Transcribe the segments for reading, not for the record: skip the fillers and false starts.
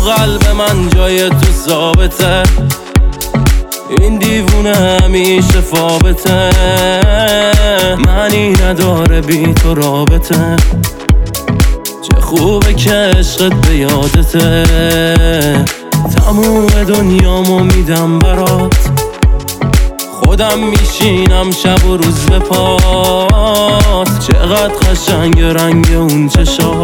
قلب من جای تو ثابته، این دیوونه همیشه فابته، معنی نداره بی تو رابطه. چه خوبه که عشقت به یادته، تموم دنیامو میدم برات، خودم میشینم شب و روز به پات. چقدر قشنگ رنگ اون چشات،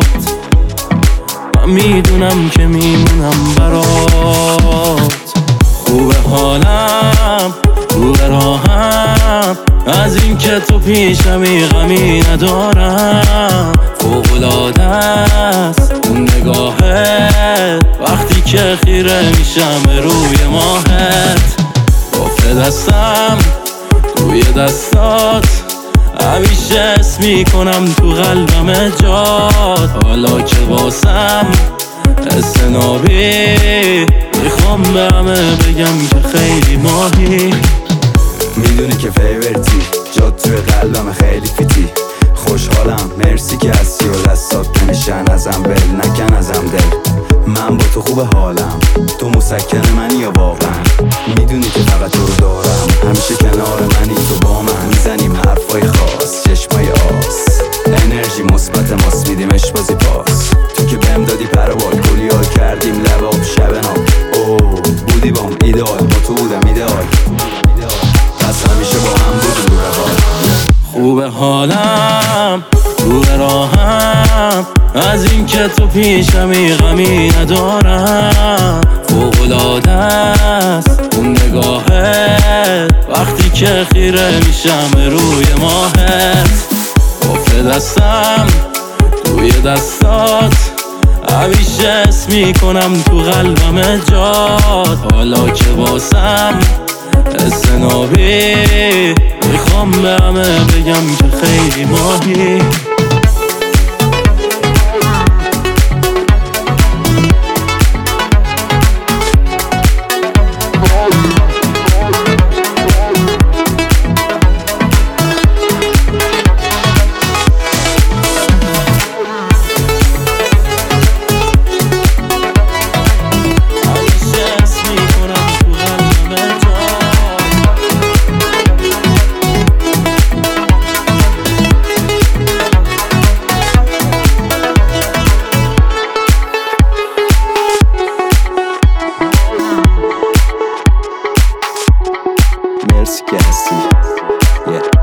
من میدونم که میمونم برات. خوبه حالم، خوبه راهم، از این که تو پیشمی غمی ندارم. فوق‌العاده است اون نگاهت، وقتی که خیره میشم به روی ماهت. گفته دستم توی دستات، همیشه اسم میکنم تو قلبم جات. حالا که واسم حس نابی، میخوام به همه بگم که خیلی ماهی. میدونی که فیورتی، جات توی قلبم خیلی فیتی. خوشحالم مرسی که هستی و دستات نمیشن ازم، بل نکن ازم دل. من با تو خوب حالم، تو مسکن منی یا واقعا. میدونی که فقط تو رو دارم، همیشه کنار منی تو با من. میزنیم حرفای خاص، چشمای آس، انرژی مثبت ماست، میدیمش بازی پاس. تو که بهم دادی پروال، کلی حال کردیم لباب شب نام. اوه بودی بام ایدال، با تو بودم ایدال، پس همیشه با هم بودیم رو روال. خوبه حالم، خوبه راهم، از این که تو پیشمی غمی ندارم. فوق‌العاده است اون نگاهت، وقتی که خیره میشم به روی ماهت. گفته دستم توی دستات، همیشه اسم میکنم تو قلبم جات. حالا که واسم حس نابی، میخوام به همه بگم که خیلی ماهی. مرسی که هستی.